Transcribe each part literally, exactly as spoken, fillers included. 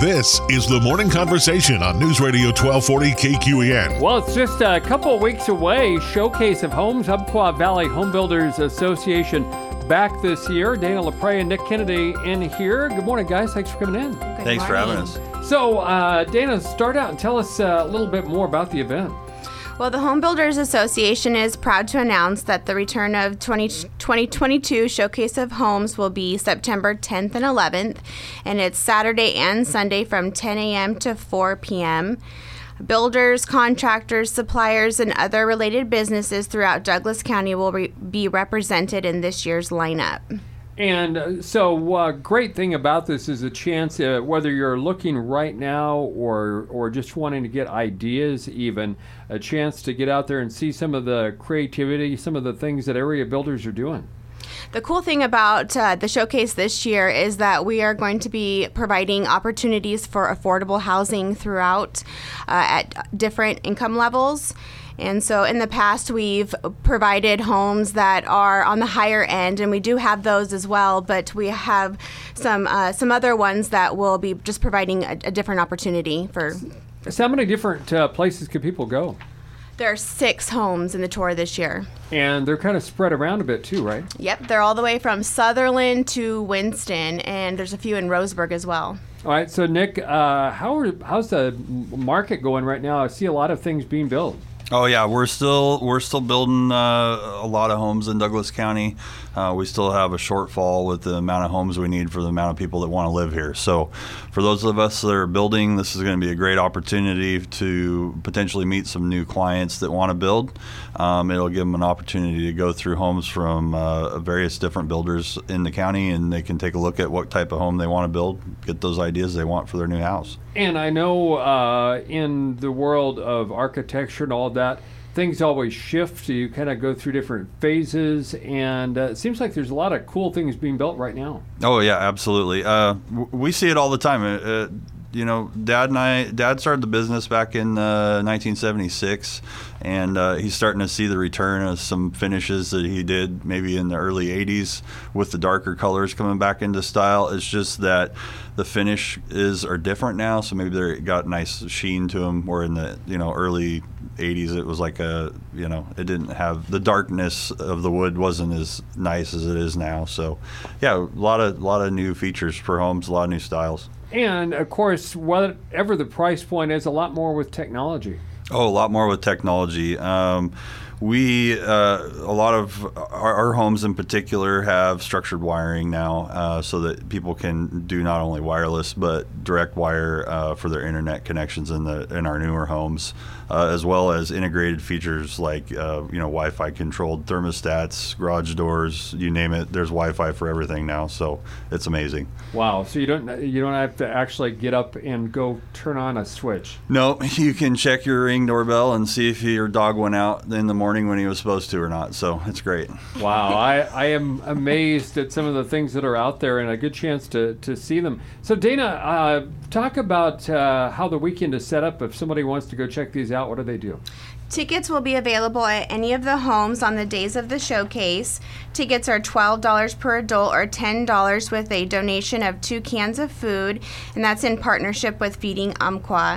This is the Morning Conversation on News Radio twelve forty K Q E N. Well, it's just a couple of weeks away. Showcase of Homes, Umpqua Valley Home Builders Association back this year. Dana LaPrey and Nick Kennedy in here. Good morning, guys. Thanks for coming in. Good Thanks morning. for having us. So, uh, Dana, start out and tell us uh, a little bit more about the event. Well, the Home Builders Association is proud to announce that the return of twenty twenty-two Showcase of Homes will be September tenth and eleventh, and it's Saturday and Sunday from ten a.m. to four p.m. Builders, contractors, suppliers, and other related businesses throughout Douglas County will re- be represented in this year's lineup. And uh, so, uh, great thing about this is a chance, uh, whether you're looking right now or or just wanting to get ideas, even a chance to get out there and see some of the creativity, some of the things that area builders are doing. The cool thing about uh, the showcase this year is that we are going to be providing opportunities for affordable housing throughout uh, at different income levels. And so in the past, we've provided homes that are on the higher end, and we do have those as well, but we have some uh, some other ones that will be just providing a, a different opportunity for. So how many different uh, places can people go? There are six homes in the tour this year. And they're kind of spread around a bit too, right? Yep, they're all the way from Sutherland to Winston, and there's a few in Roseburg as well. All right, so Nick, uh, how are, how's the market going right now? I see a lot of things being built. Oh yeah, we're still we're still building uh, a lot of homes in Douglas County. Uh, we still have a shortfall with the amount of homes we need for the amount of people that want to live here. So for those of us that are building, this is going to be a great opportunity to potentially meet some new clients that want to build. Um, it'll give them an opportunity to go through homes from uh, various different builders in the county, and they can take a look at what type of home they want to build, get those ideas they want for their new house. And I know uh, in the world of architecture and all that, things always shift. You kind of go through different phases, and uh, it seems like there's a lot of cool things being built right now. Oh yeah, absolutely. Uh, w- we see it all the time. Uh, uh, you know, Dad and I, Dad started the business back in uh, nineteen seventy-six, and uh, he's starting to see the return of some finishes that he did maybe in the early eighties with the darker colors coming back into style. It's just that the finish is are different now, so maybe they got nice sheen to them. Where in the you know early eighties, it was like a you know it didn't have the darkness of the wood wasn't as nice as it is now. So, yeah, a lot of lot of new features for homes, a lot of new styles. And of course, whatever the price point is, a lot more with technology. Oh, a lot more with technology. Um, we, uh, a lot of our, our homes in particular have structured wiring now, uh, so that people can do not only wireless but direct wire uh, for their internet connections in the in our newer homes, uh, as well as integrated features like uh, you know Wi-Fi controlled thermostats, garage doors, you name it. There's Wi-Fi for everything now, so it's amazing. Wow! So you don't you don't have to actually get up and go turn on a switch. No, you can check your Ring doorbell and see if your dog went out in the morning when he was supposed to or not. So it's great. Wow, I, I am amazed at some of the things that are out there, and a good chance to, to see them. So Dana, uh, talk about uh, how the weekend is set up. If somebody wants to go check these out, what do they do? Tickets will be available at any of the homes on the days of the showcase. Tickets are twelve dollars per adult or ten dollars with a donation of two cans of food, and that's in partnership with Feeding Umpqua.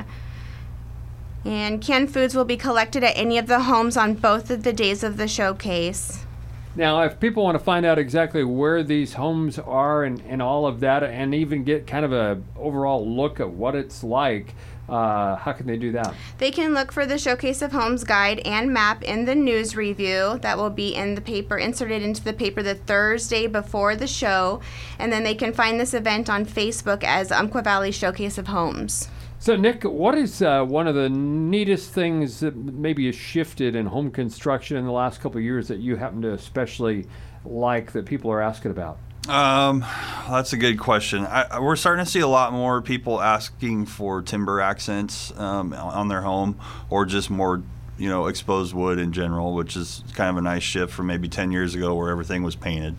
And canned foods will be collected at any of the homes on both of the days of the showcase. Now, if people want to find out exactly where these homes are and, and all of that, and even get kind of a overall look at what it's like, uh, how can they do that? They can look for the Showcase of Homes guide and map in the news review that will be in the paper, inserted into the paper the Thursday before the show, and then they can find this event on Facebook as Umpqua Valley Showcase of Homes. So, Nick, what is uh, one of the neatest things that maybe has shifted in home construction in the last couple of years that you happen to especially like that people are asking about? Um, that's a good question. I, we're starting to see a lot more people asking for timber accents um, on their home, or just more you know, exposed wood in general, which is kind of a nice shift from maybe ten years ago where everything was painted.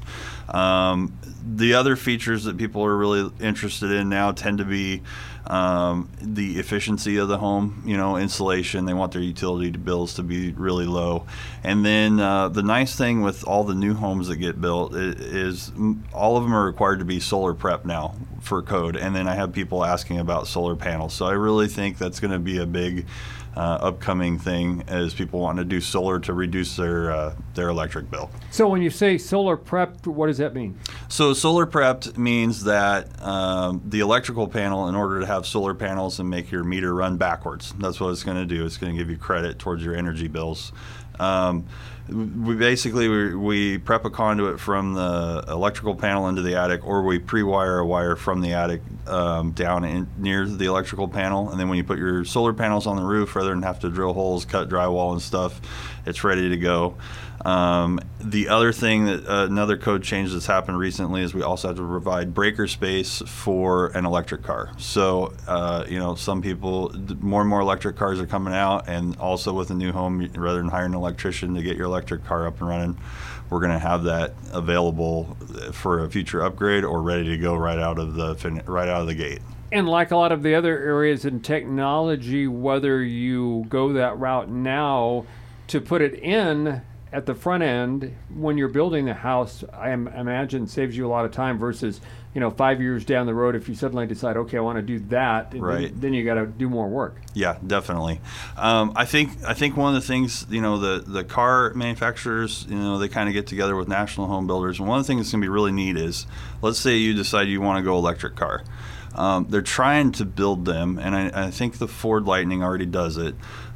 Um, the other features that people are really interested in now tend to be um, the efficiency of the home, you know, insulation. They want their utility bills to be really low. And then uh, the nice thing with all the new homes that get built is, is all of them are required to be solar prep now for code. And then I have people asking about solar panels. So I really think that's going to be a big uh, upcoming thing as people want to do solar to reduce their uh, their electric bill. So when you say solar prepped, what does that mean? So solar prepped means that um, the electrical panel, in order to have solar panels and make your meter run backwards, that's what it's going to do. It's going to give you credit towards your energy bills. Um, we basically we, we prep a conduit from the electrical panel into the attic, or we pre-wire a wire from the attic um, down in, near the electrical panel, and then when you put your solar panels on the roof, rather than have to drill holes, cut drywall and stuff, it's ready to go. Um, the other thing that uh, another code change that's happened recently is we also have to provide breaker space for an electric car. So, uh, you know, some people, more and more electric cars are coming out, and also with a new home, rather than hiring an electrician to get your electric car up and running, we're going to have that available for a future upgrade or ready to go right out of the right out of the gate. And like a lot of the other areas in technology, whether you go that route now to put it in at the front end when you're building the house, I am, imagine saves you a lot of time versus, you know, five years down the road if you suddenly decide, okay, I want to do that, and right. then, then you got to do more work. Yeah, definitely. Um, I think I think one of the things, you know, the, the car manufacturers, you know, they kind of get together with national home builders, and one of the things that's going to be really neat is, let's say you decide you want to go electric car. Um, they're trying to build them, and I, I think the Ford Lightning already does it,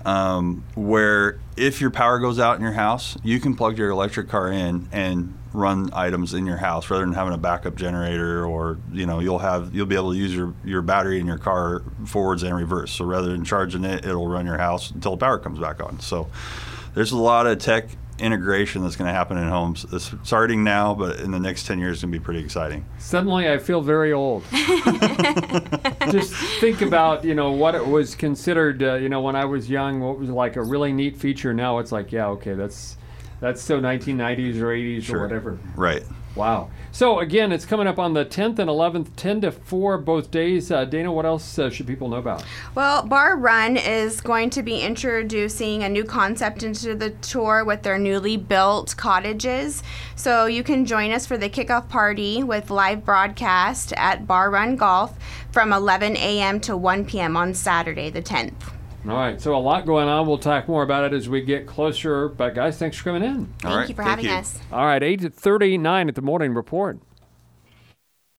um, where if your power goes out in your house, you can plug your electric car in and run items in your house rather than having a backup generator, or, you know, you'll have you'll be able to use your, your battery in your car forwards and reverse. So rather than charging it, it'll run your house until the power comes back on. So there's a lot of tech integration that's going to happen in homes. It's starting now, but in the next ten years, it's going to be pretty exciting. Suddenly, I feel very old. Just think about, you know, what it was considered, uh, you know, when I was young, what was like a really neat feature. Now it's like, yeah, okay, that's that's still nineteen nineties or eighties Sure. or whatever. Right. Wow. So again, it's coming up on the tenth and eleventh, ten to four both days. Uh, Dana, what else uh, should people know about? Well, Bar Run is going to be introducing a new concept into the tour with their newly built cottages. So you can join us for the kickoff party with live broadcast at Bar Run Golf from eleven a.m. to one p.m. on Saturday the tenth. All right, so a lot going on. We'll talk more about it as we get closer. But guys, thanks for coming in. Thank All right, you for thank having you. us. All right, eight thirty-nine at the Morning Report.